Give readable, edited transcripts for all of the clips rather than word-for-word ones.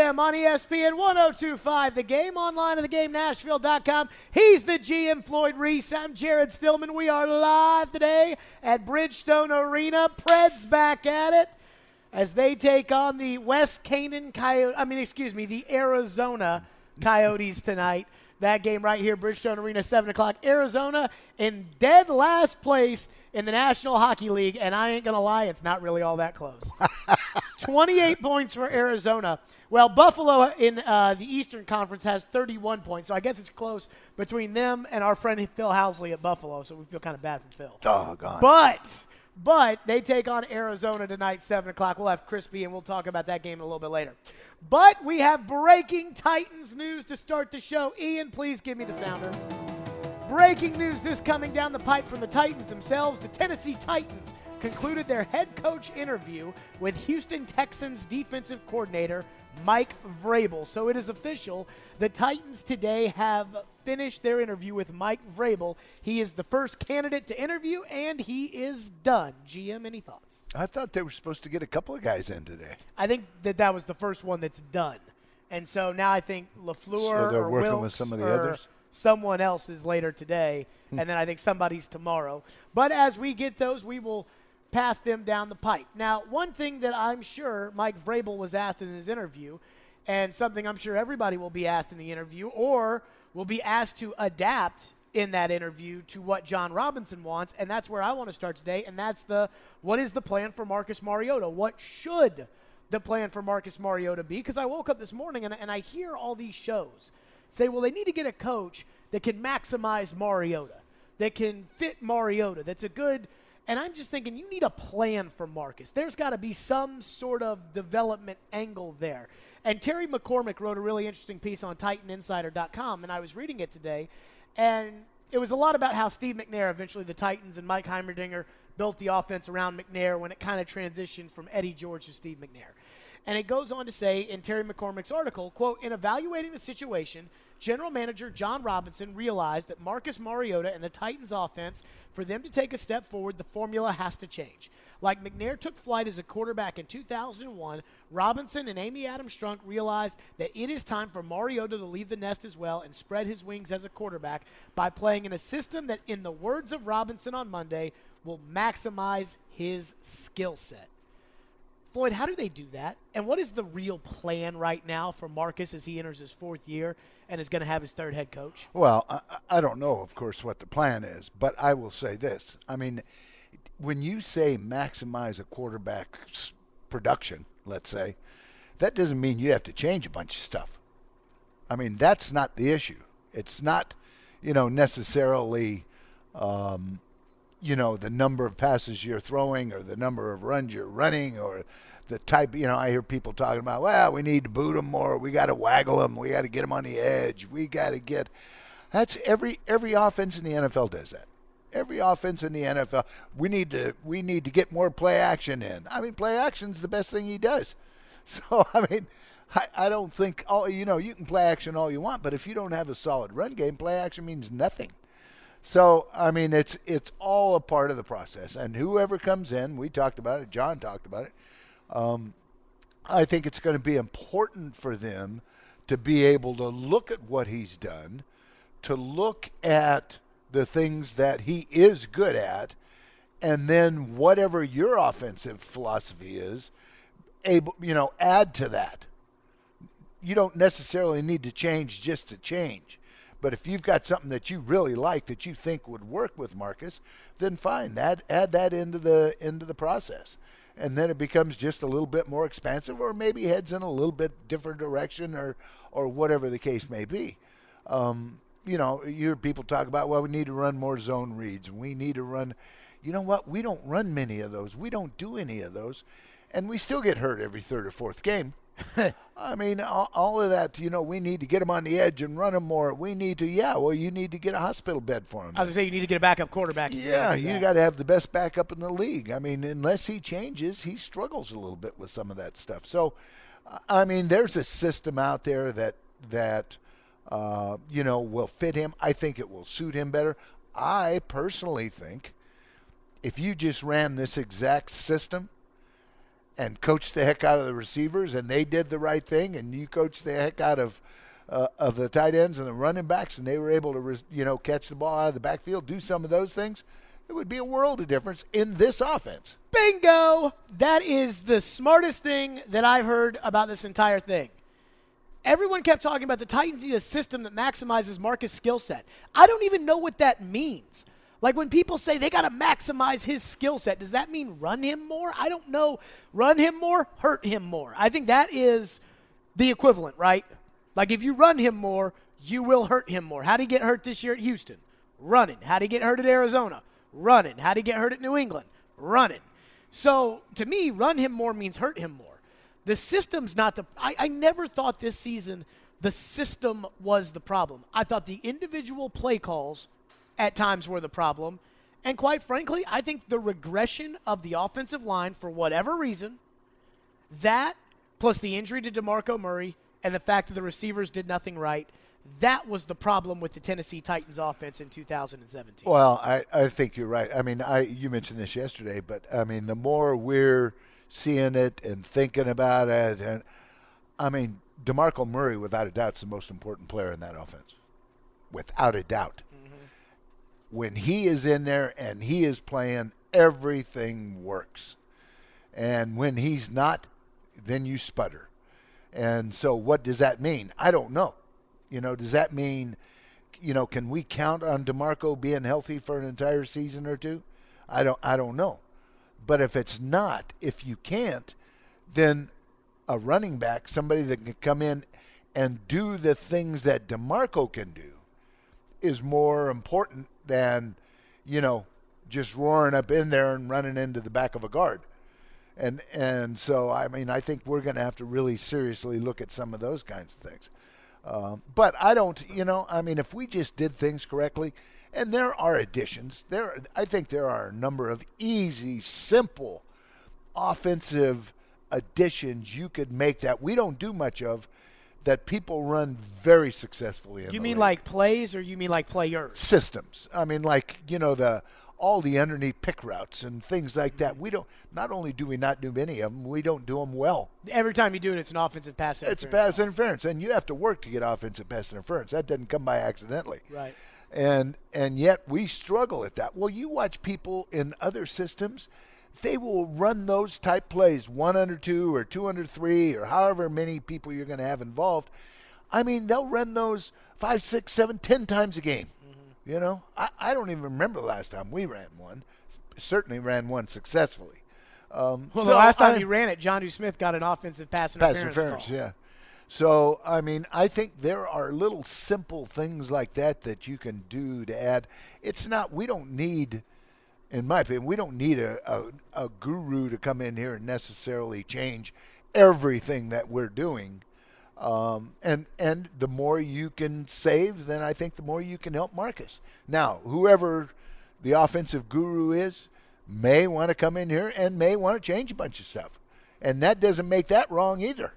a.m. on ESPN 102.5. The Game, online at theGameNashville.com. He's the GM, Floyd Reese. I'm Jared Stillman. We are live today at Bridgestone Arena. Preds back at it as they take on the the Arizona Coyotes tonight. That game right here, Bridgestone Arena, 7 o'clock. Arizona in dead last place in the National Hockey League, and I ain't going to lie, it's not really all that close. 28 points for Arizona. Well, Buffalo in the Eastern Conference has 31 points, so I guess it's close between them and our friend Phil Housley at Buffalo, so we feel kind of bad for Phil. Doggone. But they take on Arizona tonight, 7 o'clock. We'll have Crispy, and we'll talk about that game a little bit later. But we have breaking Titans news to start the show. Ian, please give me the sounder. Breaking news this coming down the pipe from the Titans themselves. The Tennessee Titans concluded their head coach interview with Houston Texans defensive coordinator Mike Vrabel. So it is official. The Titans today have finished their interview with Mike Vrabel. He is the first candidate to interview, and he is done. GM, any thoughts? I thought they were supposed to get a couple of guys in today. I think that was the first one that's done. And so now I think LaFleur So they're or working Wilkes with some of the or others? someone else is later today, and then I think somebody's tomorrow. But as we get those, we will pass them down the pipe. Now, one thing that I'm sure Mike Vrabel was asked in his interview, and something I'm sure everybody will be asked in the interview, or will be asked to adapt in that interview to what John Robinson wants, and that's where I want to start today, and that's what is the plan for Marcus Mariota? What should the plan for Marcus Mariota be? Because I woke up this morning and I hear all these shows say, well, they need to get a coach that can maximize Mariota, that can fit Mariota, that's a good – and I'm just thinking you need a plan for Marcus. There's got to be some sort of development angle there. And Terry McCormick wrote a really interesting piece on TitanInsider.com, and I was reading it today, and it was a lot about how Steve McNair, eventually the Titans, and Mike Heimerdinger built the offense around McNair when it kind of transitioned from Eddie George to Steve McNair. And it goes on to say in Terry McCormick's article, quote, in evaluating the situation, General Manager John Robinson realized that Marcus Mariota and the Titans offense, for them to take a step forward, the formula has to change. Like McNair took flight as a quarterback in 2001, Robinson and Amy Adams Strunk realized that it is time for Mariota to leave the nest as well and spread his wings as a quarterback by playing in a system that, in the words of Robinson on Monday, will maximize his skill set. Floyd, how do they do that? And what is the real plan right now for Marcus as he enters his fourth year and is going to have his third head coach? Well, I don't know, of course, what the plan is, but I will say this. I mean, when you say maximize a quarterback's production, let's say, that doesn't mean you have to change a bunch of stuff. I mean, that's not the issue. It's not, necessarily, the number of passes you're throwing or the number of runs you're running or the type, I hear people talking about, well, we need to boot them more. We got to waggle them. We got to get them on the edge. We got to get – that's every offense in the NFL does that. Every offense in the NFL, we need to get more play action in. I mean, play action's the best thing he does. So, I mean, I don't think, you can play action all you want, but if you don't have a solid run game, play action means nothing. So, I mean, it's all a part of the process. And whoever comes in, we talked about it, John talked about it, I think it's going to be important for them to be able to look at what he's done, to look at the things that he is good at, and then whatever your offensive philosophy is, add to that. You don't necessarily need to change just to change. But if you've got something that you really like that you think would work with Marcus, then fine, add that into the process. And then it becomes just a little bit more expansive, or maybe heads in a little bit different direction, or whatever the case may be. You hear people talk about, well, we need to run more zone reads. We need to run, you know what? We don't run many of those. We don't do any of those. And we still get hurt every third or fourth game. I mean, all of that, we need to get them on the edge and run them more. We need to, you need to get a hospital bed for them. I was going to say, you need to get a backup quarterback. Yeah, you got to have the best backup in the league. I mean, unless he changes, he struggles a little bit with some of that stuff. So, I mean, there's a system out there that will fit him. I think it will suit him better. I personally think if you just ran this exact system and coached the heck out of the receivers, and they did the right thing, and you coached the heck out of the tight ends and the running backs, and they were able to catch the ball out of the backfield, do some of those things, it would be a world of difference in this offense. Bingo! That is the smartest thing that I've heard about this entire thing. Everyone kept talking about the Titans need a system that maximizes Marcus' skill set. I don't even know what that means. Like when people say they got to maximize his skill set, does that mean run him more? I don't know. Run him more, hurt him more. I think that is the equivalent, right? Like if you run him more, you will hurt him more. How did he get hurt this year at Houston? Running. How did he get hurt at Arizona? Running. How did he get hurt at New England? Running. So to me, run him more means hurt him more. The system's not the – I never thought this season the system was the problem. I thought the individual play calls at times were the problem. And quite frankly, I think the regression of the offensive line for whatever reason, that plus the injury to DeMarco Murray and the fact that the receivers did nothing right, that was the problem with the Tennessee Titans offense in 2017. Well, I think you're right. I mean, you mentioned this yesterday, but, I mean, the more we're seeing it and thinking about it, and I mean, DeMarco Murray, without a doubt, is the most important player in that offense. Without a doubt. Mm-hmm. When he is in there and he is playing, everything works. And when he's not, then you sputter. And so what does that mean? I don't know. Does that mean, can we count on DeMarco being healthy for an entire season or two? I don't know. But if you can't, then a running back, somebody that can come in and do the things that DeMarco can do, is more important than, just roaring up in there and running into the back of a guard. And so, I mean, I think we're going to have to really seriously look at some of those kinds of things. But I don't, if we just did things correctly, and there are additions, I think there are a number of easy, simple offensive additions you could make that we don't do much of, that people run very successfully in You the mean league. like plays or you mean like players? Systems. I mean, like, all the underneath pick routes and things like that. We don't, not only do we not do many of them, we don't do them well. Every time you do it, it's an offensive pass interference. It's pass interference, and you have to work to get offensive pass interference. That doesn't come by accidentally. Right. And yet we struggle at that. Well, you watch people in other systems, they will run those type plays, 1 under 2 or 2 under 3 or however many people you're going to have involved. I mean, they'll run those 5, 6, 7, 10 times a game. Mm-hmm. I don't even remember the last time we ran one. Certainly ran one successfully. The last time you ran it, Jonnu Smith got an offensive pass interference call. Yeah. So, I mean, I think there are little simple things like that you can do to add. It's not, we don't need, in my opinion, we don't need a guru to come in here and necessarily change everything that we're doing. And the more you can save, then I think the more you can help Marcus. Now, whoever the offensive guru is may want to come in here and may want to change a bunch of stuff. And that doesn't make that wrong either.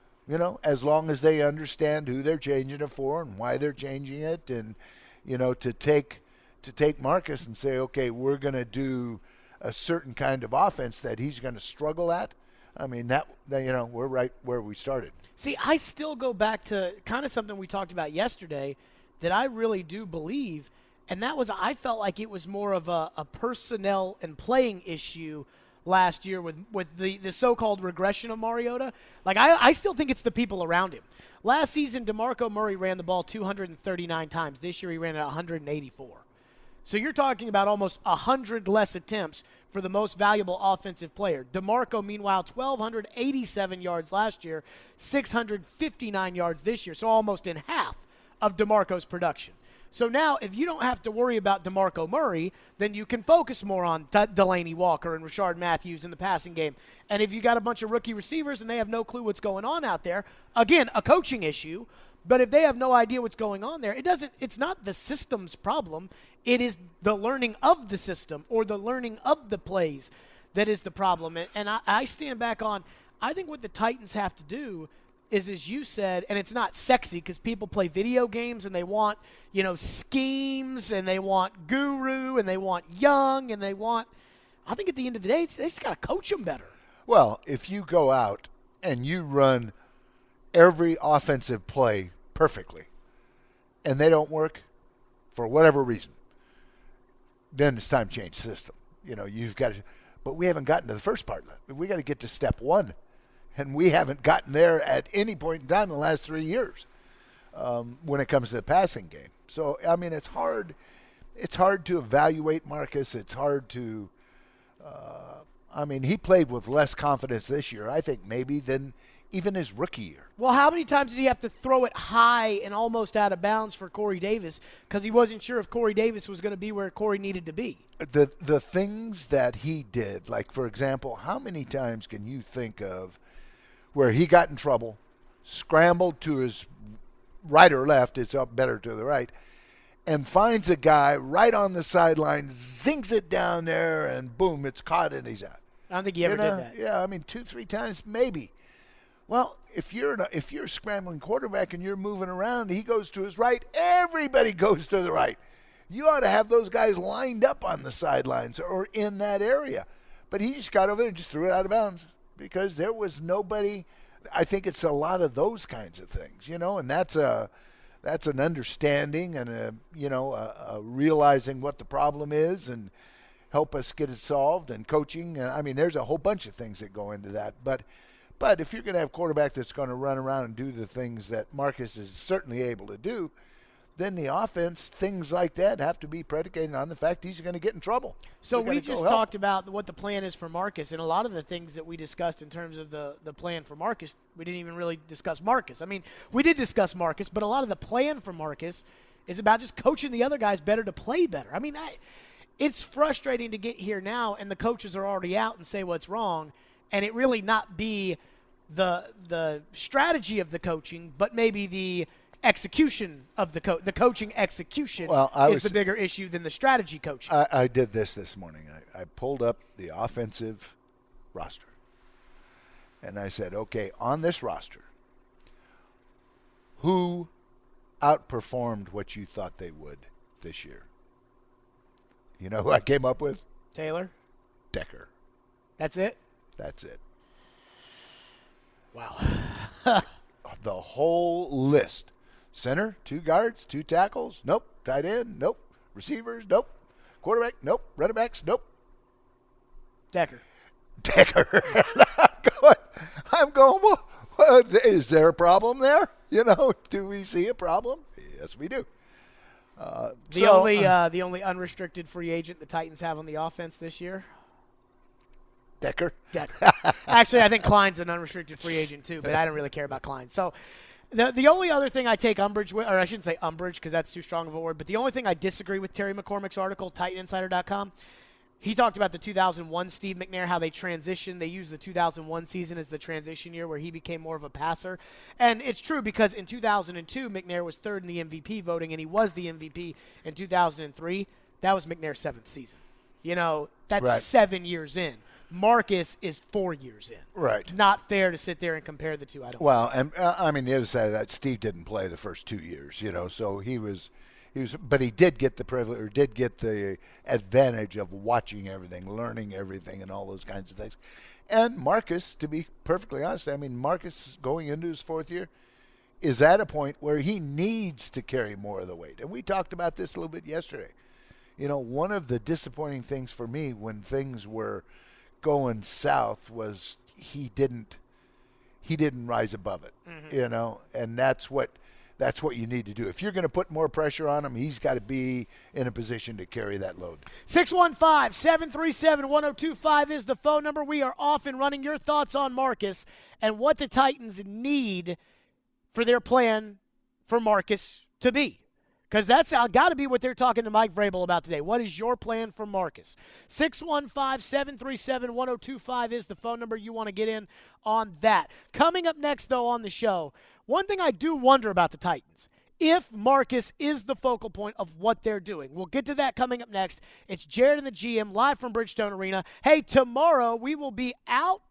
As long as they understand who they're changing it for and why they're changing it, and, to take Marcus and say, okay, we're going to do a certain kind of offense that he's going to struggle at. I mean, that we're right where we started. See, I still go back to kind of something we talked about yesterday that I really do believe, and that was I felt like it was more of a personnel and playing issue last year with the so-called regression of Mariota. Like, I still think it's the people around him. Last season, DeMarco Murray ran the ball 239 times. This year he ran it 184. So you're talking about almost 100 less attempts for the most valuable offensive player. DeMarco, meanwhile, 1,287 yards last year, 659 yards this year, so almost in half of DeMarco's production. So now, if you don't have to worry about DeMarco Murray, then you can focus more on Delaney Walker and Rashard Matthews in the passing game. And if you got a bunch of rookie receivers and they have no clue what's going on out there, again, a coaching issue. But if they have no idea what's going on there, it's not the system's problem. It is the learning of the system or the learning of the plays that is the problem. And I stand back on, I think what the Titans have to do is, as you said, and it's not sexy because people play video games and they want, schemes and they want guru and they want young and they want, I think at the end of the day, they just got to coach them better. Well, if you go out and you run every offensive play perfectly and they don't work for whatever reason, then it's time to change the system. You've got to, but we haven't gotten to the first part. We got to get to step one, and we haven't gotten there at any point in time in the last 3 years when it comes to the passing game. So, I mean, it's hard. It's hard to evaluate Marcus. It's hard to, he played with less confidence this year, I think, maybe than even his rookie year. Well, how many times did he have to throw it high and almost out of bounds for Corey Davis because he wasn't sure if Corey Davis was going to be where Corey needed to be? The things that he did, like, for example, how many times can you think of where he got in trouble, scrambled to his right or left, it's up better to the right, and finds a guy right on the sideline, zings it down there, and boom, it's caught and he's out. I don't think he ever did that. Yeah, 2-3 times maybe. Well, if you're a scrambling quarterback and you're moving around, he goes to his right, everybody goes to the right. You ought to have those guys lined up on the sidelines or in that area. But he just got over there and just threw it out of bounds because there was nobody. I think it's a lot of those kinds of things, and that's an understanding and a realizing what the problem is and help us get it solved, and coaching. There's a whole bunch of things that go into that. But if you're going to have a quarterback that's going to run around and do the things that Marcus is certainly able to do, then the offense, things like that, have to be predicated on the fact he's going to get in trouble. So we just talked about what the plan is for Marcus, and a lot of the things that we discussed in terms of the plan for Marcus, we didn't even really discuss Marcus. We did discuss Marcus, but a lot of the plan for Marcus is about just coaching the other guys better to play better. It's frustrating to get here now, and the coaches are already out and say what's wrong, and it really not be the strategy of the coaching, but maybe the execution of the coaching execution is the bigger issue than the strategy coaching. I did this morning. I pulled up the offensive roster, and I said, okay, on this roster, who outperformed what you thought they would this year? You know who I came up with? Taylor? Decker. That's it? That's it. Wow. The whole list. Center, 2 guards, 2 tackles, nope. Tight end, nope. Receivers, nope. Quarterback, nope. Running backs, nope. Decker. I'm going, well, is there a problem there? Do we see a problem? Yes, we do. The only unrestricted free agent the Titans have on the offense this year? Decker. Actually, I think Klein's an unrestricted free agent too, but I don't really care about Klein. So the only other thing I take umbrage with, or I shouldn't say umbrage because that's too strong of a word, but the only thing I disagree with Terry McCormick's article, TitanInsider.com, he talked about the 2001 Steve McNair, how they transitioned. They used the 2001 season as the transition year where he became more of a passer. And it's true because in 2002, McNair was third in the MVP voting, and he was the MVP in 2003. That was McNair's 7th season. That's right. 7 years in. Marcus is 4 years in. Right. Not fair to sit there and compare the two. I don't. Well, and the other side of that, Steve didn't play the first 2 years, so he was, but he did get the privilege, or did get the advantage of watching everything, learning everything, and all those kinds of things. And Marcus, to be perfectly honest, Marcus going into his 4th year is at a point where he needs to carry more of the weight. And we talked about this a little bit yesterday. One of the disappointing things for me when things were going south was he didn't rise above it, and that's what you need to do. If you're going to put more pressure on him, he's got to be in a position to carry that load. 615-737-1025 is the phone number. We are off and running. Your thoughts on Marcus and what the Titans need for their plan for Marcus to be. Because that's got to be what they're talking to Mike Vrabel about today. What is your plan for Marcus? 615-737-1025 is the phone number you want to get in on that. Coming up next, though, on the show, one thing I do wonder about the Titans, if Marcus is the focal point of what they're doing. We'll get to that coming up next. It's Jared and the GM live from Bridgestone Arena. Hey, tomorrow we will be out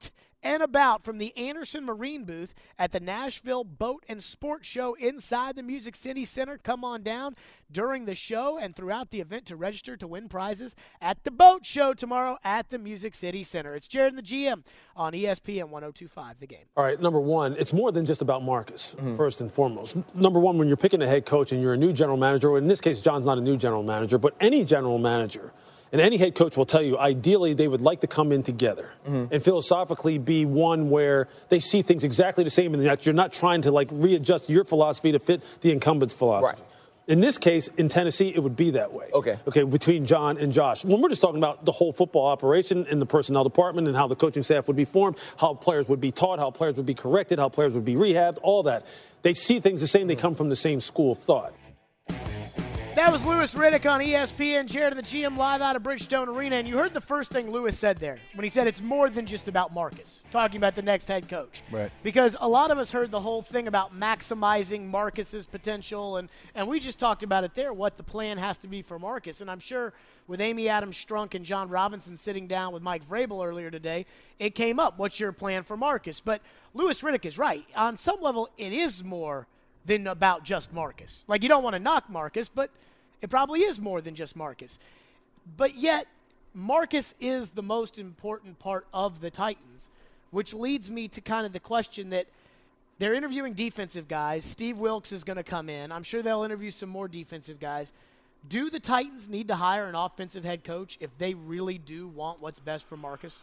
and about from the Anderson Marine booth at the Nashville Boat and Sports Show inside the Music City Center. Come on down during the show and throughout the event to register to win prizes at the boat show tomorrow at the Music City Center. It's Jared and the GM on ESPN 102.5 The Game. All right, number one, it's more than just about Marcus, first and foremost. Number one, when you're picking a head coach and you're a new general manager, or in this case, John's not a new general manager, but any general manager and any head coach will tell you, ideally, they would like to come in together and philosophically be one where they see things exactly the same and that you're not trying to, like, readjust your philosophy to fit the incumbent's philosophy. Right. In this case, in Tennessee, it would be that way. Okay, between John and Josh. When we're just talking about the whole football operation and the personnel department and how the coaching staff would be formed, how players would be taught, how players would be corrected, how players would be rehabbed, all that. They see things the same. They come from the same school of thought. That was Louis Riddick on ESPN, Jared and the GM live out of Bridgestone Arena. And you heard the first thing Louis said there when he said it's more than just about Marcus, talking about the next head coach. Right. Because a lot of us heard the whole thing about maximizing Marcus's potential, and we just talked about it there, what the plan has to be for Marcus. And I'm sure with Amy Adams Strunk and John Robinson sitting down with Mike Vrabel earlier today, it came up, what's your plan for Marcus? But Louis Riddick is right. On some level, it is more than about just Marcus. Like, you don't want to knock Marcus, but it probably is more than just Marcus. But yet, Marcus is the most important part of the Titans, which leads me to kind of the question that they're interviewing defensive guys. Steve Wilks is going to come in. I'm sure they'll interview some more defensive guys. Do the Titans need to hire an offensive head coach if they really do want what's best for Marcus?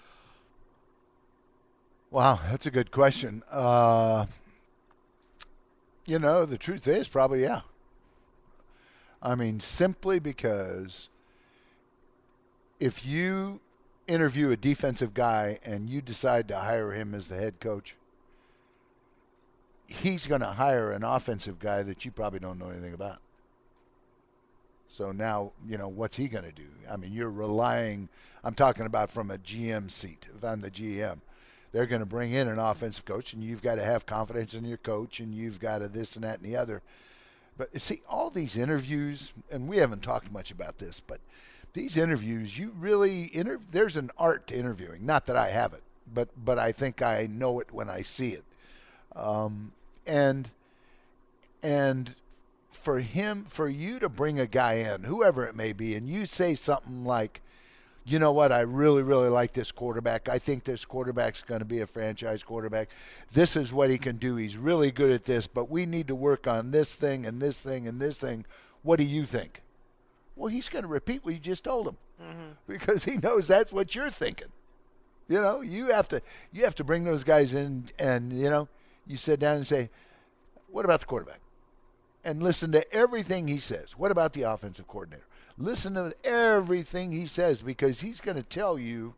Wow, that's a good question. The truth is probably yeah. I mean, simply because if you interview a defensive guy and you decide to hire him as the head coach, he's going to hire an offensive guy that you probably don't know anything about. So now, what's he going to do? I mean, you're relying, I'm talking about from a GM seat. If I'm the GM, they're going to bring in an offensive coach, and you've got to have confidence in your coach, and you've got to this and that and the other. But see, all these interviews, and we haven't talked much about this, but these interviews, you really, there's an art to interviewing. Not that I have it, but I think I know it when I see it. And for you to bring a guy in, whoever it may be, and you say something like, you know what, I really, really like this quarterback. I think this quarterback's going to be a franchise quarterback. This is what he can do. He's really good at this, but we need to work on this thing and this thing and this thing. What do you think? Well, he's going to repeat what you just told him because he knows that's what you're thinking. You have to bring those guys in and, you sit down and say, what about the quarterback? And listen to everything he says. What about the offensive coordinator? Listen to everything he says because he's going to tell you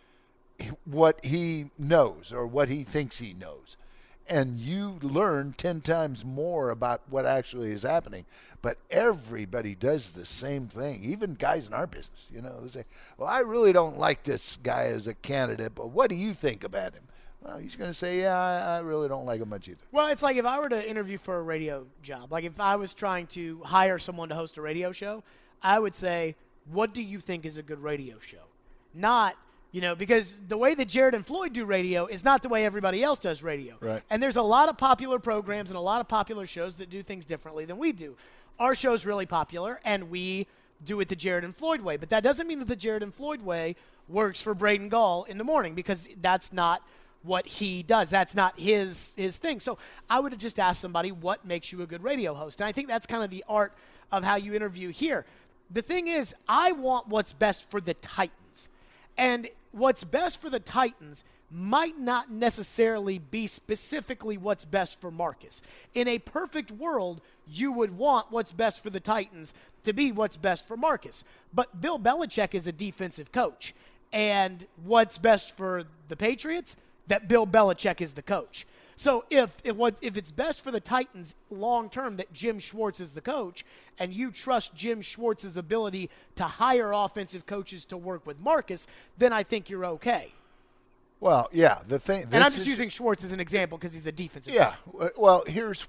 what he knows or what he thinks he knows. And you learn 10 times more about what actually is happening. But everybody does the same thing, even guys in our business. They say, well, I really don't like this guy as a candidate, but what do you think about him? Well, he's going to say, yeah, I really don't like him much either. Well, it's like if I were to interview for a radio job, like if I was trying to hire someone to host a radio show, I would say, what do you think is a good radio show? Not, because the way that Jared and Floyd do radio is not the way everybody else does radio. Right. And there's a lot of popular programs and a lot of popular shows that do things differently than we do. Our show's really popular, and we do it the Jared and Floyd way. But that doesn't mean that the Jared and Floyd way works for Braden Gall in the morning because that's not what he does. That's not his thing. So I would have just asked somebody what makes you a good radio host. And I think that's kind of the art of how you interview here. The thing is, I want what's best for the Titans. And what's best for the Titans might not necessarily be specifically what's best for Marcus. In a perfect world, you would want what's best for the Titans to be what's best for Marcus. But Bill Belichick is a defensive coach. And what's best for the Patriots? That Bill Belichick is the coach. So if it's best for the Titans long term that Jim Schwartz is the coach, and you trust Jim Schwartz's ability to hire offensive coaches to work with Marcus, then I think you're okay. Well, yeah, and I'm just using Schwartz as an example because he's a defensive coach. Yeah, well, here's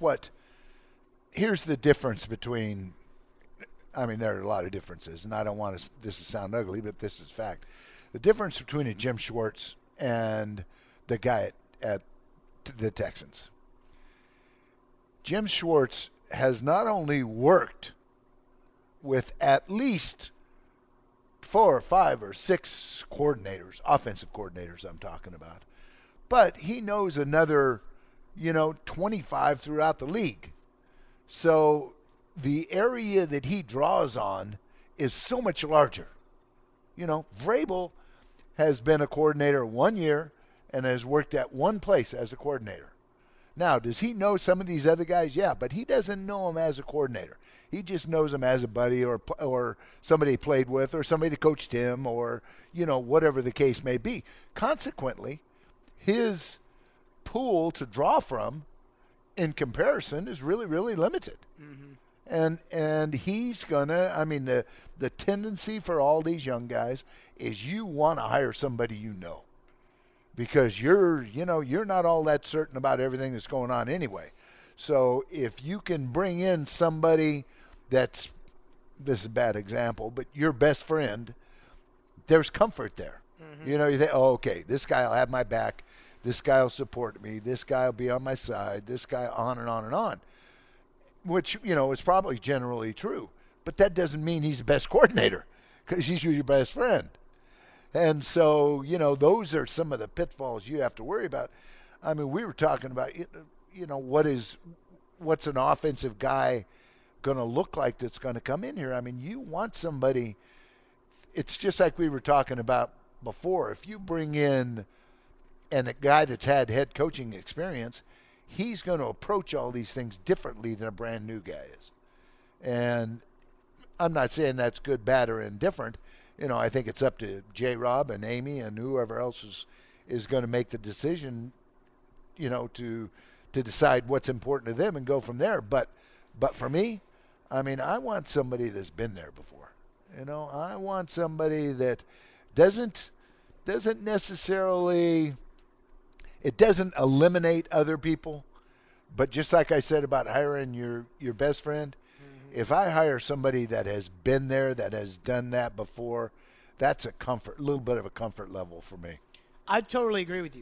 the difference between. I mean, there are a lot of differences, and I don't want this to sound ugly, but this is fact. The difference between a Jim Schwartz and the guy at the Texans. Jim Schwartz has not only worked with at least 4 or 5 or 6 coordinators, offensive coordinators I'm talking about, but he knows another, 25 throughout the league. So the area that he draws on is so much larger. Vrabel has been a coordinator 1 year and has worked at one place as a coordinator. Now, does he know some of these other guys? Yeah, but he doesn't know them as a coordinator. He just knows them as a buddy or somebody he played with or somebody that coached him or, whatever the case may be. Consequently, his pool to draw from in comparison is really, really limited. Mm-hmm. And he's going to, the tendency for all these young guys is you want to hire somebody because you're not all that certain about everything that's going on anyway. So if you can bring in somebody this is a bad example, but your best friend, there's comfort there. Mm-hmm. You think, oh, okay, this guy will have my back. This guy will support me. This guy will be on my side. This guy on and on and on, which, is probably generally true. But that doesn't mean he's the best coordinator because he's your best friend. And so, those are some of the pitfalls you have to worry about. We were talking about, what's an offensive guy going to look like that's going to come in here? You want somebody, it's just like we were talking about before. If you bring in a guy that's had head coaching experience, he's going to approach all these things differently than a brand new guy is. And I'm not saying that's good, bad, or indifferent. I think it's up to J-Rob and Amy and whoever else is going to make the decision, to decide what's important to them and go from there. But for me, I want somebody that's been there before. I want somebody that doesn't necessarily, it doesn't eliminate other people, but just like I said about hiring your best friend, if I hire somebody that has been there, that has done that before, that's a little bit of a comfort level for me. I totally agree with you.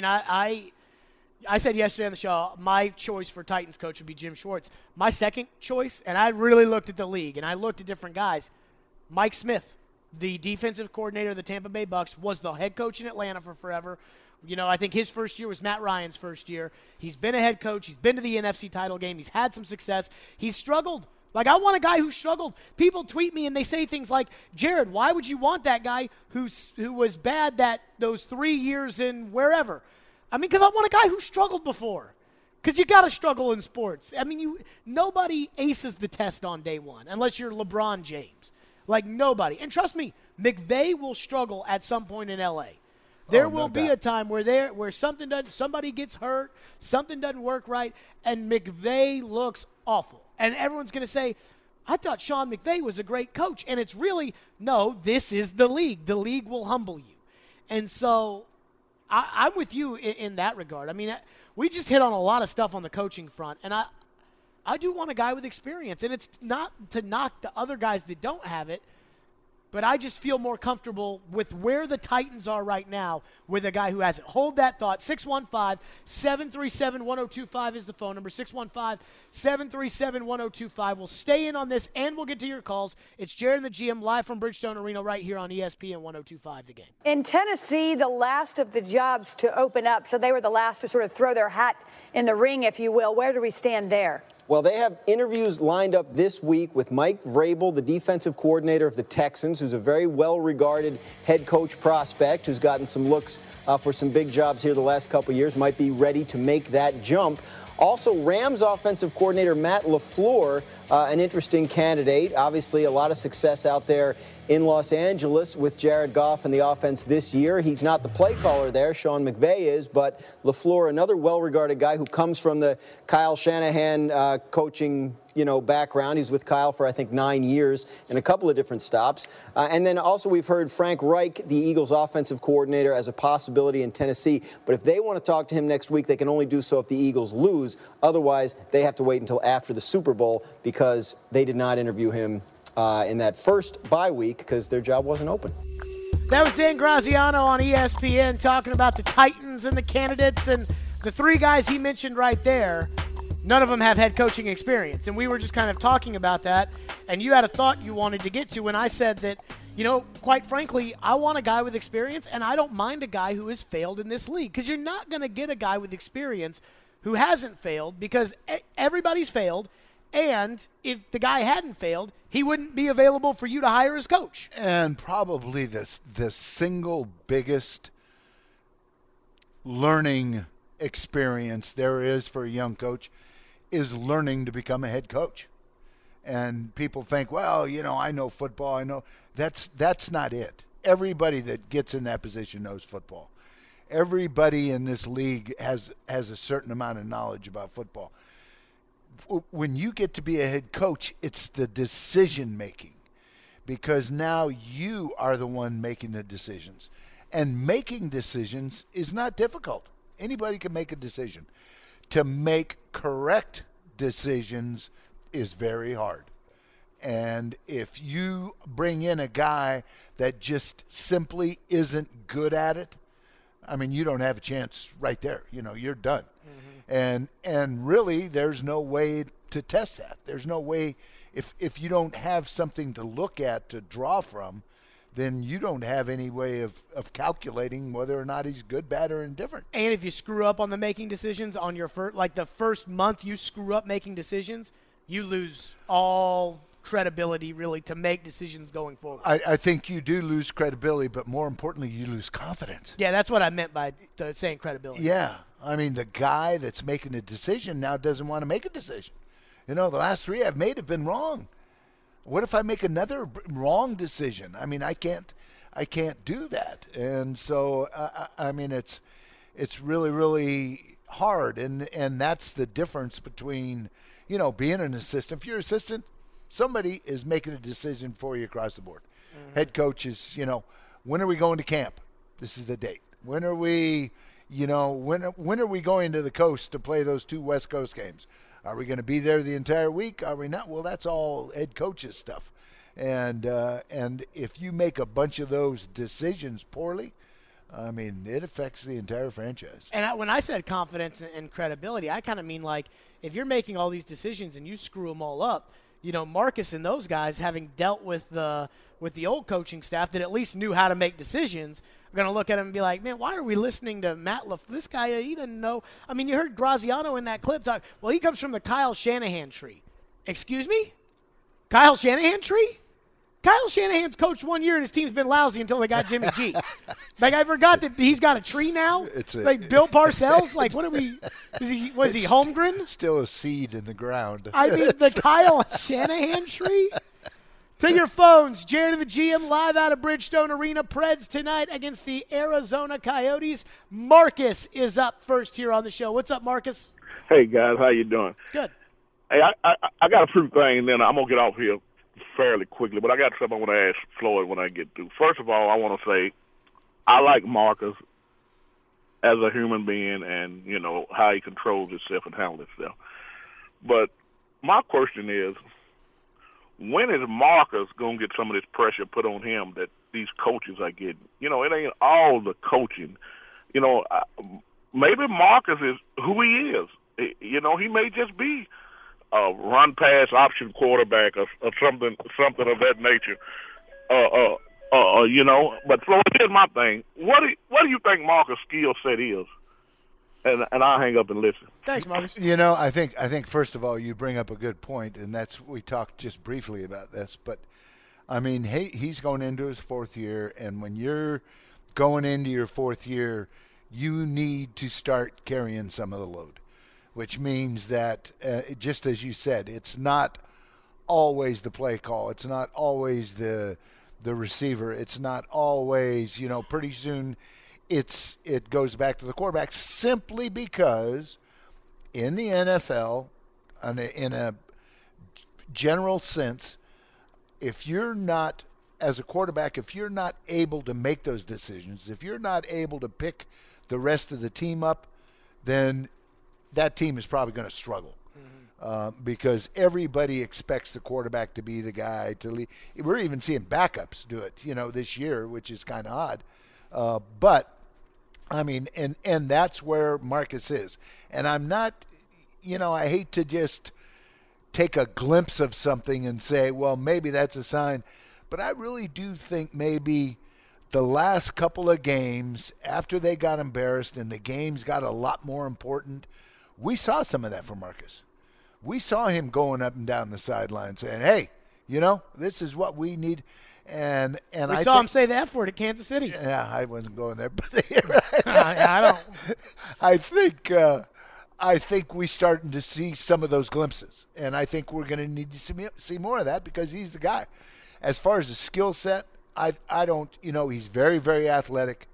I said yesterday on the show, my choice for Titans coach would be Jim Schwartz. My second choice, and I really looked at the league, and I looked at different guys, Mike Smith, the defensive coordinator of the Tampa Bay Bucks, was the head coach in Atlanta for forever. I think his first year was Matt Ryan's first year. He's been a head coach. He's been to the NFC title game. He's had some success. He's struggled. I want a guy who struggled. People tweet me and they say things like, Jared, why would you want that guy who was bad those 3 years in wherever? Because I want a guy who struggled before. Because you got to struggle in sports. Nobody aces the test on day one unless you're LeBron James. Nobody. And trust me, McVay will struggle at some point in L.A. There will be a time where somebody gets hurt, something doesn't work right, and McVay looks awful. And everyone's going to say, I thought Sean McVay was a great coach. And it's really, no, this is the league. The league will humble you. And so I'm with you in that regard. We just hit on a lot of stuff on the coaching front. And I do want a guy with experience. And it's not to knock the other guys that don't have it, but I just feel more comfortable with where the Titans are right now with a guy who has it. Hold that thought. 615-737-1025 is the phone number. 615-737-1025. We'll stay in on this, and we'll get to your calls. It's Jared and the GM live from Bridgestone Arena right here on ESPN 102.5 The Game. In Tennessee, the last of the jobs to open up, so they were the last to sort of throw their hat in the ring, if you will. Where do we stand there? Well, they have interviews lined up this week with Mike Vrabel, the defensive coordinator of the Texans, who's a very well-regarded head coach prospect who's gotten some looks for some big jobs here the last couple of years, might be ready to make that jump. Also, Rams offensive coordinator Matt LaFleur, an interesting candidate. Obviously, a lot of success out there in Los Angeles with Jared Goff and the offense this year. He's not the play caller there, Sean McVay is, but LaFleur, another well-regarded guy who comes from the Kyle Shanahan coaching background. He's with Kyle for, I think, 9 years and a couple of different stops. And then also we've heard Frank Reich, the Eagles offensive coordinator, as a possibility in Tennessee. But if they want to talk to him next week, they can only do so if the Eagles lose. Otherwise, they have to wait until after the Super Bowl because they did not interview him in that first bye week because their job wasn't open. That was Dan Graziano on ESPN talking about the Titans and the candidates, and the three guys he mentioned right there, none of them have head coaching experience. And we were just kind of talking about that, and you had a thought you wanted to get to when I said that, quite frankly, I want a guy with experience, and I don't mind a guy who has failed in this league, because you're not going to get a guy with experience who hasn't failed, because everybody's failed. And if the guy hadn't failed, he wouldn't be available for you to hire as coach. And probably the single biggest learning experience there is for a young coach is learning to become a head coach. And people think, well, I know football. I know that's not it. Everybody that gets in that position knows football. Everybody in this league has a certain amount of knowledge about football. When you get to be a head coach, it's the decision making, because now you are the one making the decisions, and making decisions is not difficult. Anybody can make a decision. To make correct decisions is very hard. And if you bring in a guy that just simply isn't good at it, I mean, you don't have a chance right there. You're done. And really, there's no way to test that. There's no way, if you don't have something to look at, to draw from, then you don't have any way of calculating whether or not he's good, bad, or indifferent. And if you screw up on the making decisions on your the first month you screw up making decisions, you lose all credibility, really, to make decisions going forward. I think you do lose credibility, but more importantly, you lose confidence. Yeah, that's what I meant by saying credibility. Yeah. I mean, the guy that's making a decision now doesn't want to make a decision. The last three I've made have been wrong. What if I make another wrong decision? I mean, I can't do that. And so, I mean, it's really, really hard. And that's the difference between, being an assistant. If you're an assistant, somebody is making a decision for you across the board. Mm-hmm. Head coach is, when are we going to camp? This is the date. When are we... when are we going to the coast to play those 2 West Coast games? Are we going to be there the entire week? Are we not? Well, that's all head coach's stuff. And if you make a bunch of those decisions poorly, I mean, it affects the entire franchise. And when I said confidence and credibility, I kind of mean if you're making all these decisions and you screw them all up, Marcus and those guys, having dealt with the old coaching staff that at least knew how to make decisions, are going to look at him and be like, man, why are we listening to Matt This guy, he doesn't know. I mean, you heard Graziano in that clip talk. Well, he comes from the Kyle Shanahan tree. Excuse me? Kyle Shanahan tree? Kyle Shanahan's coached 1 year and his team's been lousy until they got Jimmy G. I forgot that he's got a tree now. Bill Parcells. What are we? Was he Holmgren? Still a seed in the ground. I mean, the Kyle Shanahan tree. To your phones, Jared and the GM live out of Bridgestone Arena. Preds tonight against the Arizona Coyotes. Marcus is up first here on the show. What's up, Marcus? Hey guys, how you doing? Good. Hey, I got a few things, and then I'm gonna get off here fairly quickly, but I got something I want to ask Floyd when I get through. First of all, I want to say I like Marcus as a human being and, how he controls himself and handles himself. But my question is, when is Marcus going to get some of this pressure put on him that these coaches are getting? It ain't all the coaching. Maybe Marcus is who he is. He may just be a run-pass option quarterback or something of that nature. But Floyd, here's my thing. What do you think Marcus' skill set is? And I'll hang up and listen. Thanks, Marcus. I think first of all, you bring up a good point, and we talked just briefly about this. But, I mean, he's going into his 4th year, and when you're going into your 4th year, you need to start carrying some of the load, which means that, just as you said, it's not always the play call. It's not always the receiver. It's not always, pretty soon it goes back to the quarterback, simply because in the NFL, in a general sense, if you're not, as a quarterback, if you're not able to make those decisions, if you're not able to pick the rest of the team up, then that team is probably going to struggle. because everybody expects the quarterback to be the guy to lead. We're even seeing backups do it, this year, which is kind of odd. But I mean, and that's where Marcus is. And I'm not, I hate to just take a glimpse of something and say, well, maybe that's a sign. But I really do think maybe the last couple of games, after they got embarrassed and the games got a lot more important, we saw some of that from Marcus. We saw him going up and down the sideline saying, hey, this is what we need. And we saw him say the F word at Kansas City. Yeah, I wasn't going there, but I don't. I think we're starting to see some of those glimpses, and I think we're going to need to see more of that because he's the guy. As far as the skill set, I don't. He's very, very athletic.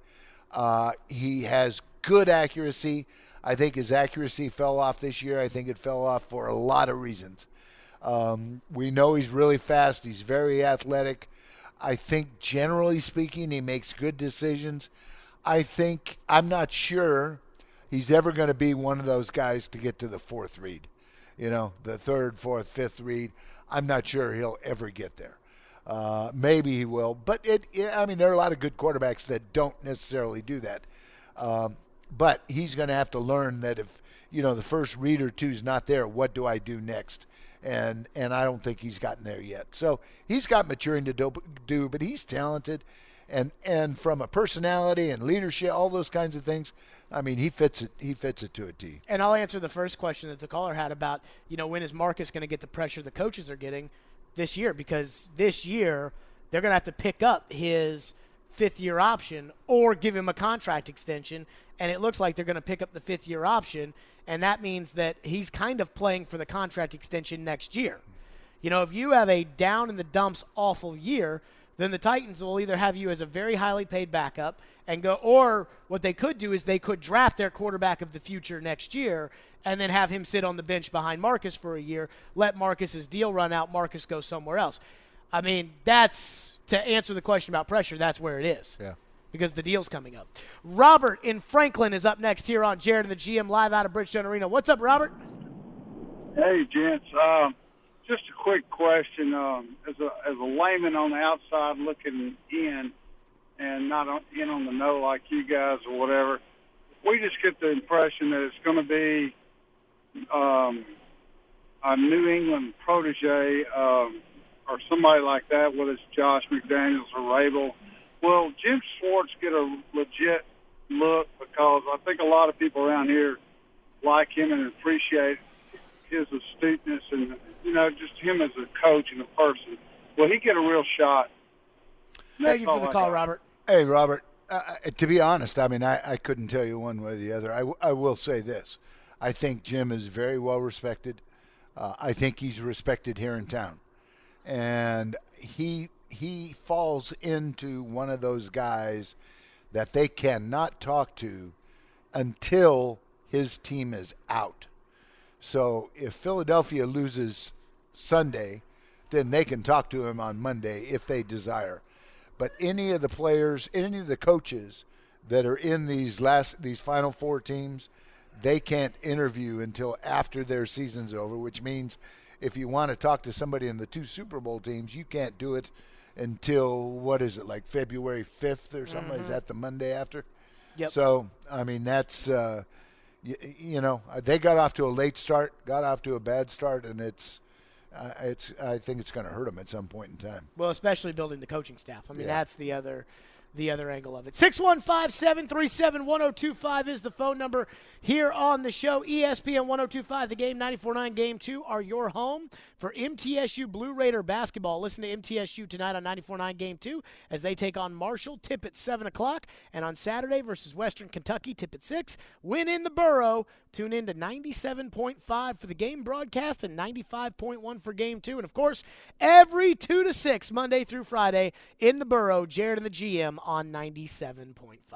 He has good accuracy. I think his accuracy fell off this year. I think it fell off for a lot of reasons. We know he's really fast. He's very athletic. I think, generally speaking, he makes good decisions. I'm not sure he's ever going to be one of those guys to get to the fourth read. The third, fourth, fifth read. I'm not sure he'll ever get there. Maybe he will. But, there are a lot of good quarterbacks that don't necessarily do that. But he's going to have to learn that if, the first read or two is not there, what do I do next? And I don't think he's gotten there yet. So he's got maturing to do, but he's talented. And from a personality and leadership, all those kinds of things, he fits it to a T. And I'll answer the first question that the caller had about, when is Marcus going to get the pressure the coaches are getting this year? Because this year they're going to have to pick up his fifth-year option or give him a contract extension, and it looks like they're going to pick up the fifth-year option, and that means that he's kind of playing for the contract extension next year. If you have a down-in-the-dumps awful year, then the Titans will either have you as a very highly paid backup and go, or what they could do is they could draft their quarterback of the future next year and then have him sit on the bench behind Marcus for a year, let Marcus's deal run out, Marcus go somewhere else. That's, to answer the question about pressure, that's where it is. Yeah. Because the deal's coming up. Robert in Franklin is up next here on Jared and the GM live out of Bridgestone Arena. What's up, Robert? Hey, gents. Just a quick question. As a layman on the outside looking in and not in on the know like you guys or whatever, we just get the impression that it's going to be a New England protege or somebody like that, whether it's Josh McDaniels or Rabel. Will Jim Schwartz get a legit look? Because I think a lot of people around here like him and appreciate his astuteness and, just him as a coach and a person. Will he get a real shot? Thank you for the call, Robert. Hey, Robert. To be honest, I couldn't tell you one way or the other. I will say this. I think Jim is very well respected. I think he's respected here in town. And he falls into one of those guys that they cannot talk to until his team is out. So if Philadelphia loses Sunday, then they can talk to him on Monday if they desire. But any of the players, any of the coaches that are in these final four teams, they can't interview until after their season's over, which means if you want to talk to somebody in the two Super Bowl teams, you can't do it until, like February 5th or something? Mm-hmm. Is that the Monday after? Yep. So, that's, they got off to a late start, got off to a bad start, and I think it's going to hurt them at some point in time. Well, especially building the coaching staff. That's the other angle of it. 615-737-1025 is the phone number here on the show. ESPN 1025, The Game, 94.9 Game 2 are your home for MTSU Blue Raider basketball. Listen to MTSU tonight on 94.9 Game 2 as they take on Marshall. Tip at 7 o'clock. And on Saturday versus Western Kentucky, tip at 6. Win in the Borough. Tune in to 97.5 for the game broadcast and 95.1 for Game 2. And, of course, every 2 to 6, Monday through Friday, in the Borough, Jared and the GM on 97.5.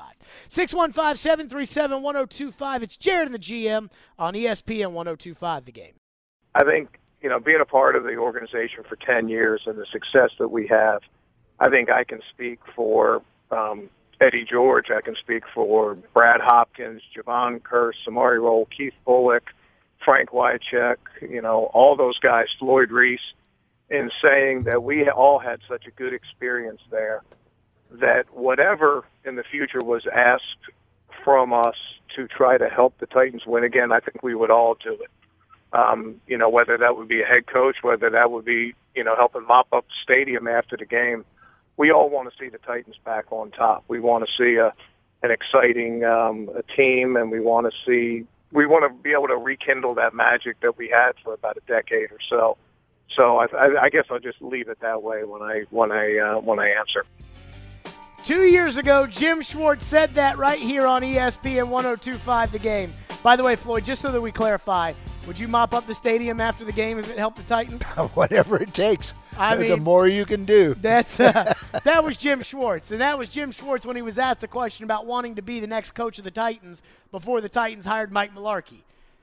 615-737-1025. It's Jared and the GM on ESPN 1025, The Game. I think, being a part of the organization for 10 years and the success that we have, I think I can speak for Eddie George. I can speak for Brad Hopkins, Javon Kearse, Samari Rolle, Keith Bullock, Frank Frank Wycheck, all those guys, Floyd Reese, in saying that we all had such a good experience there that whatever in the future was asked from us to try to help the Titans win again, I think we would all do it. Whether that would be a head coach, whether that would be, helping mop up the stadium after the game, we all want to see the Titans back on top. We want to see an exciting a team, and we want to be able to rekindle that magic that we had for about a decade or so. So I guess I'll just leave it that way when I answer. 2 years ago, Jim Schwartz said that right here on ESPN 102.5 The Game. By the way, Floyd, just so that we clarify, would you mop up the stadium after the game if it helped the Titans? Whatever it takes. I mean, the more you can do. That was Jim Schwartz. And that was Jim Schwartz when he was asked a question about wanting to be the next coach of the Titans before the Titans hired Mike Mularkey.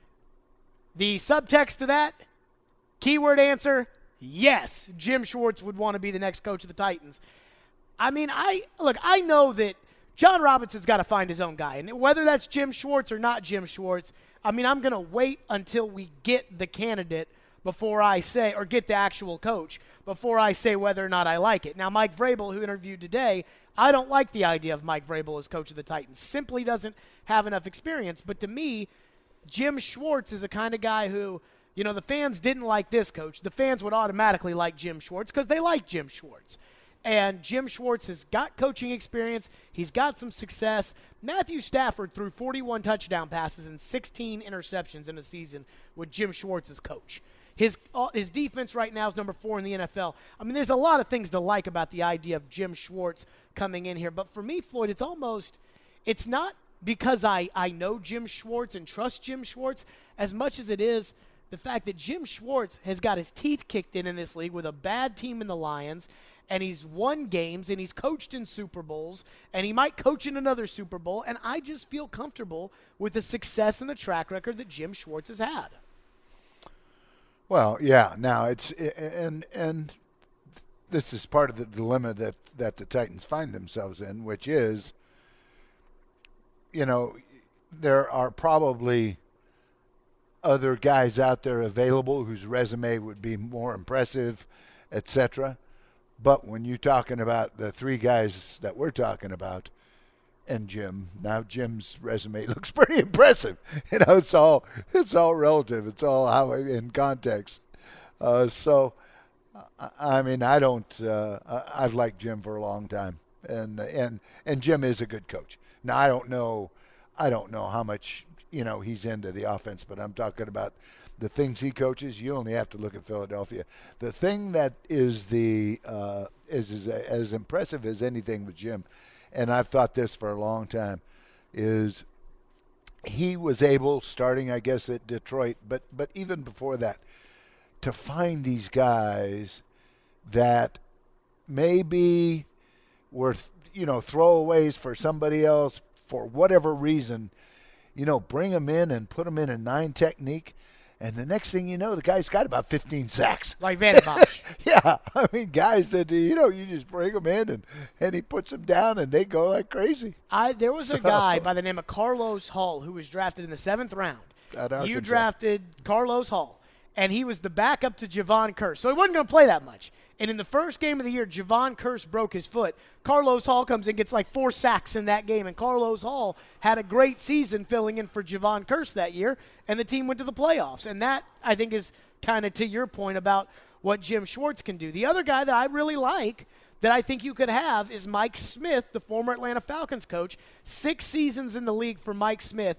The subtext to that, keyword answer, yes, Jim Schwartz would want to be the next coach of the Titans. I mean, I know that John Robinson's got to find his own guy. And whether that's Jim Schwartz or not Jim Schwartz, I mean, I'm going to wait until we get the candidate before I say, or get the actual coach, before I say whether or not I like it. Now, Mike Vrabel, who interviewed today, I don't like the idea of Mike Vrabel as coach of the Titans. Simply doesn't have enough experience. But to me, Jim Schwartz is the kind of guy who, the fans didn't like this coach. The fans would automatically like Jim Schwartz because they like Jim Schwartz. And Jim Schwartz has got coaching experience. He's got some success. Matthew Stafford threw 41 touchdown passes and 16 interceptions in a season with Jim Schwartz as coach. His defense right now is number 4 in the NFL. I mean, there's a lot of things to like about the idea of Jim Schwartz coming in here. But for me, Floyd, it's not because I know Jim Schwartz and trust Jim Schwartz as much as it is the fact that Jim Schwartz has got his teeth kicked in this league with a bad team in the Lions, and he's won games, and he's coached in Super Bowls, and he might coach in another Super Bowl, and I just feel comfortable with the success and the track record that Jim Schwartz has had. Well, yeah. Now and this is part of the dilemma that the Titans find themselves in, which is, there are probably other guys out there available whose resume would be more impressive, etc. But when you're talking about the 3 guys that we're talking about, and Jim's resume looks pretty impressive. It's all relative. It's all in context. So, I mean, I've liked Jim for a long time, and Jim is a good coach. Now, I don't know how much he's into the offense, but I'm talking about the things he coaches. You only have to look at Philadelphia. The thing that is is as impressive as anything with Jim, and I've thought this for a long time, is he was able, starting I guess at Detroit, but even before that, to find these guys that maybe were throwaways for somebody else for whatever reason. Bring them in and put them in a 9 technique, and the next thing you know, the guy's got about 15 sacks. Like Van Bosch. Yeah, I mean, guys that, you just bring them in, and he puts them down, and they go like crazy. There was a guy by the name of Carlos Hall who was drafted in the 7th round. You drafted Carlos Hall, and he was the backup to Javon Curse, so he wasn't going to play that much. And in the first game of the year, Javon Curse broke his foot. Carlos Hall comes in, gets like 4 sacks in that game, and Carlos Hall had a great season filling in for Javon Curse that year, and the team went to the playoffs. And that, I think, is kind of to your point about what Jim Schwartz can do. The other guy that I really like that I think you could have is Mike Smith, the former Atlanta Falcons coach. 6 seasons in the league for Mike Smith,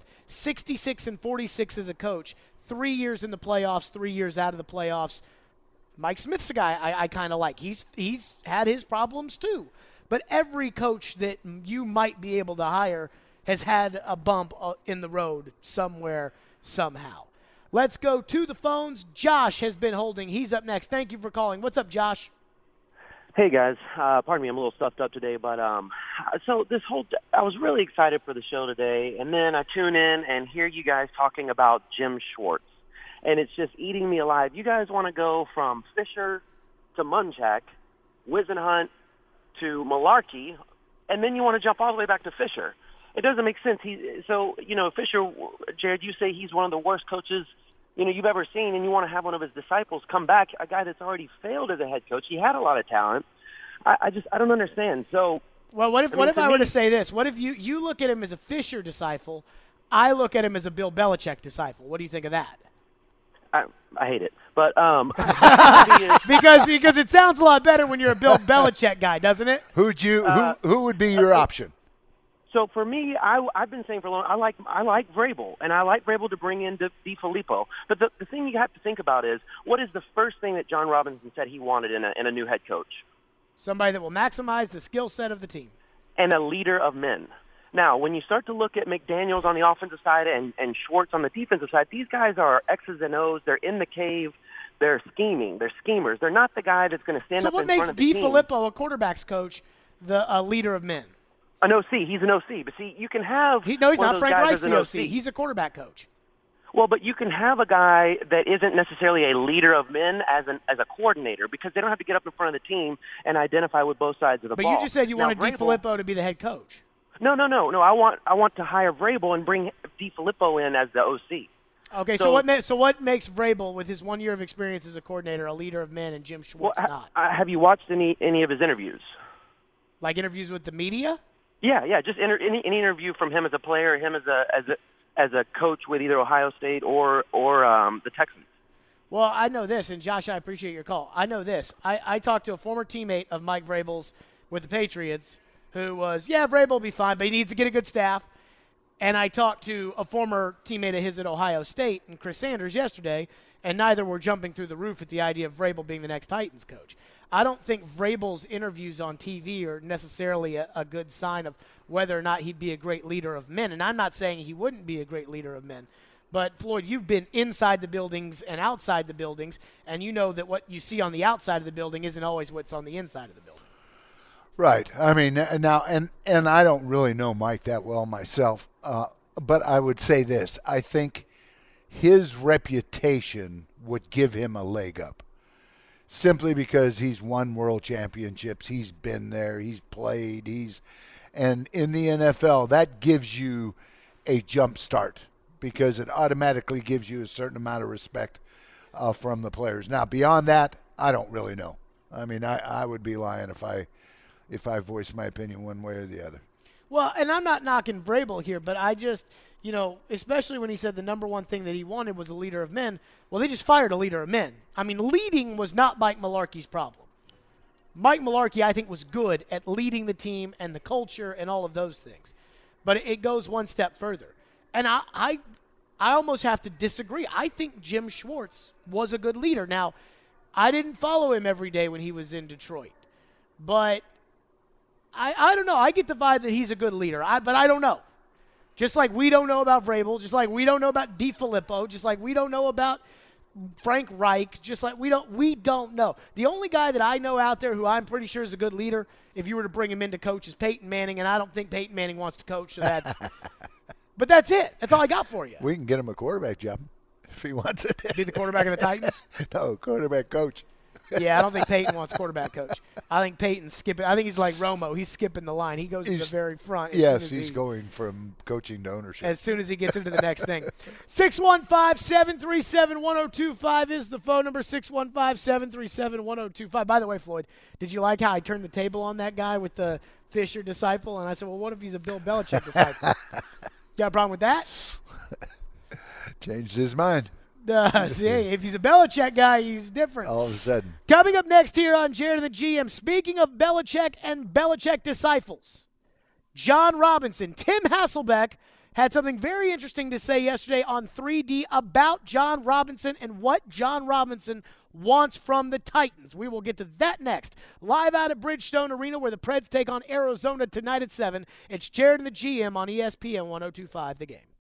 66-46 as a coach, 3 years in the playoffs, 3 years out of the playoffs. Mike Smith's a guy I kind of like. He's had his problems too. But every coach that you might be able to hire has had a bump in the road somewhere, somehow. Let's go to the phones. Josh has been holding. He's up next. Thank you for calling. What's up, Josh? Hey, guys. Pardon me, I'm a little stuffed up today. But so I was really excited for the show today. And then I tune in and hear you guys talking about Jim Schwartz. And it's just eating me alive. You guys want to go from Fisher to Munchak, Whisenhunt to Mularkey, and then you want to jump all the way back to Fisher. It doesn't make sense. Fisher, Jared, you say he's one of the worst coaches you've ever seen, and you want to have one of his disciples come back, a guy that's already failed as a head coach. He had a lot of talent. I don't understand. So, well, what if I were to say this? What if you look at him as a Fisher disciple? I look at him as a Bill Belichick disciple. What do you think of that? I hate it, but because it sounds a lot better when you're a Bill Belichick guy, doesn't it? Who would be your option? So for me, I've been saying for a long time, I like Vrabel, and I like Vrabel to bring in DeFilippo. But the thing you have to think about is, what is the first thing that John Robinson said he wanted in a new head coach? Somebody that will maximize the skill set of the team. And a leader of men. Now, when you start to look at McDaniels on the offensive side and Schwartz on the defensive side, these guys are X's and O's. They're in the cave. They're scheming. They're schemers. They're not the guy that's going to stand up in front of the team. So what makes DeFilippo, a quarterback's coach, a leader of men? An OC. He's an OC. But see, you can have he's not. Frank Reich's the OC. He's a quarterback coach. Well, but you can have a guy that isn't necessarily a leader of men as a coordinator, because they don't have to get up in front of the team and identify with both sides of the ball. But you just said you wanted DeFilippo to be the head coach. No. I want to hire Vrabel and bring DeFilippo in as the OC. Okay, so what makes Vrabel, with his 1 year of experience as a coordinator, a leader of men, and Jim Schwartz not? Have you watched any of his interviews? Like interviews with the media? Yeah. Just any interview from him as a player, him as a coach with either Ohio State or the Texans. Well, I know this, and Josh, I appreciate your call. I know this. I talked to a former teammate of Mike Vrabel's with the Patriots, who was, Vrabel will be fine, but he needs to get a good staff. And I talked to a former teammate of his at Ohio State and Chris Sanders yesterday, and neither were jumping through the roof at the idea of Vrabel being the next Titans coach. I don't think Vrabel's interviews on TV are necessarily a good sign of whether or not he'd be a great leader of men. And I'm not saying he wouldn't be a great leader of men. But, Floyd, you've been inside the buildings and outside the buildings, and you know that what you see on the outside of the building isn't always what's on the inside of the building. Right. I mean, now, and I don't really know Mike that well myself, but I would say this. I think his reputation would give him a leg up, simply because he's won world championships. He's been there. He's played. And in the NFL, that gives you a jump start because it automatically gives you a certain amount of respect from the players. Now, beyond that, I don't really know. I mean, I would be lying if I voiced my opinion one way or the other. Well, and I'm not knocking Vrabel here, but I just, especially when he said the number one thing that he wanted was a leader of men, well, they just fired a leader of men. I mean, leading was not Mike Mularkey's problem. Mike Mularkey, I think, was good at leading the team and the culture and all of those things. But it goes one step further. And I almost have to disagree. I think Jim Schwartz was a good leader. Now, I didn't follow him every day when he was in Detroit. But I don't know. I get the vibe that he's a good leader, but I don't know. Just like we don't know about Vrabel, just like we don't know about DeFilippo, just like we don't know about Frank Reich, just like we don't know. The only guy that I know out there who I'm pretty sure is a good leader, if you were to bring him in to coach, is Peyton Manning, and I don't think Peyton Manning wants to coach, so that's – but that's it. That's all I got for you. We can get him a quarterback job if he wants it. Be the quarterback of the Titans? No, quarterback coach. Yeah, I don't think Peyton wants quarterback coach. I think Peyton's skipping. I think he's like Romo. He's skipping the line. He goes to the very front. Yes, he's going from coaching to ownership. As soon as he gets into the next thing. 615-737-1025 is the phone number, 615-737-1025. By the way, Floyd, did you like how I turned the table on that guy with the Fisher disciple? And I said, well, what if he's a Bill Belichick disciple? You got a problem with that? Changed his mind. See, if he's a Belichick guy, he's different. All of a sudden. Coming up next here on Jared and the GM, speaking of Belichick and Belichick disciples, John Robinson. Tim Hasselbeck had something very interesting to say yesterday on 3D about John Robinson and what John Robinson wants from the Titans. We will get to that next. Live out at Bridgestone Arena where the Preds take on Arizona tonight at 7. It's Jared and the GM on ESPN 102.5 The Game.